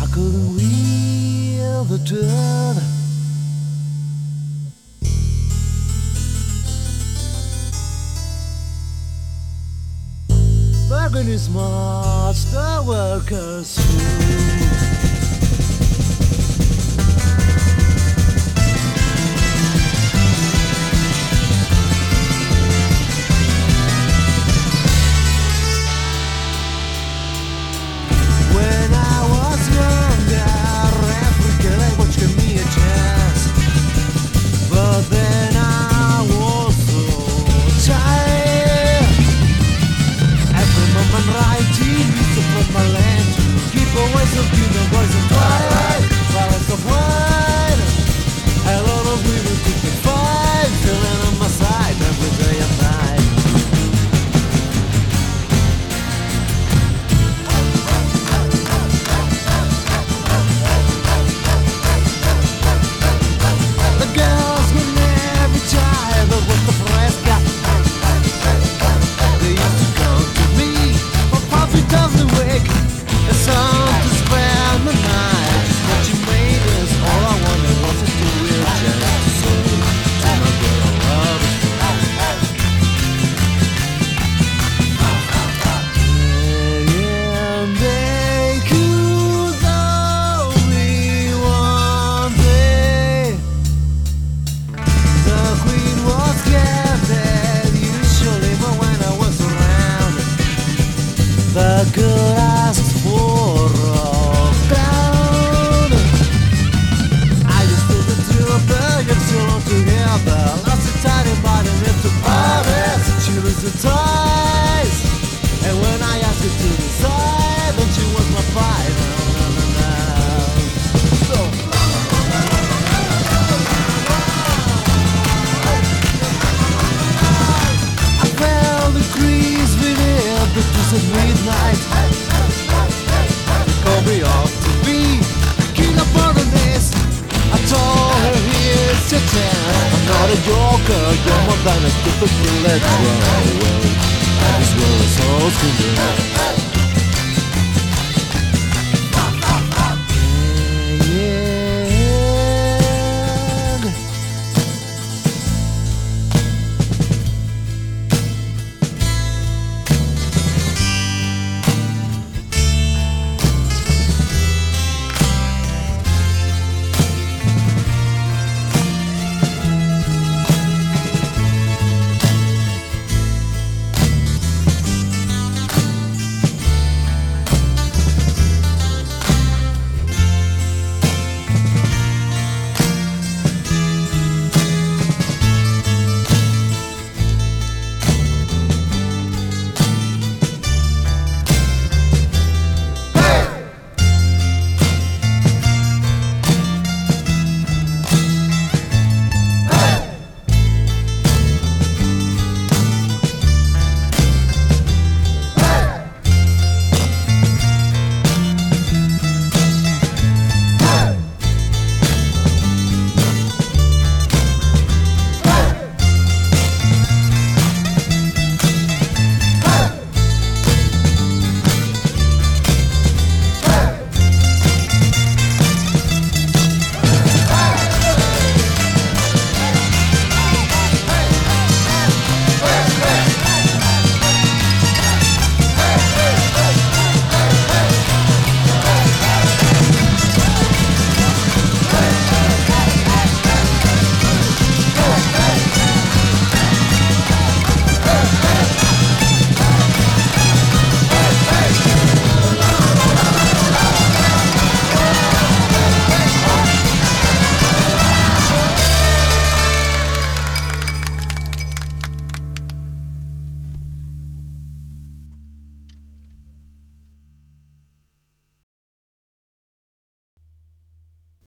couldn't wheel the dirt. Bargain is much the workers' food. When I was younger, every girl would give me a chance, but then I was so tired. Every moment writing music from my land, keep away so keep the voice of twilight, flowers of wine. A lot of women keep me fine, feeling on my side every day and night. The girls will never try, but with the press got they used to come to me for profit of the week. It's time to spend the night. What you made is all I wanted was to do it just to say to my girl I love it. And they could only one day. The queen was gathered usually, but when I was around, the girl asked for a pound. I just took the two of them, get so long together. Lost the tiny body into parties. She lose the ties, and when I asked her to decide, then she was my fighter. So I felt the crease beneath the kiss at midnight. They called me off to be king of Bernice. I told her here's your chance. I'm not a joker, you're more than a stupid bullet throw away. This world is so screwed up.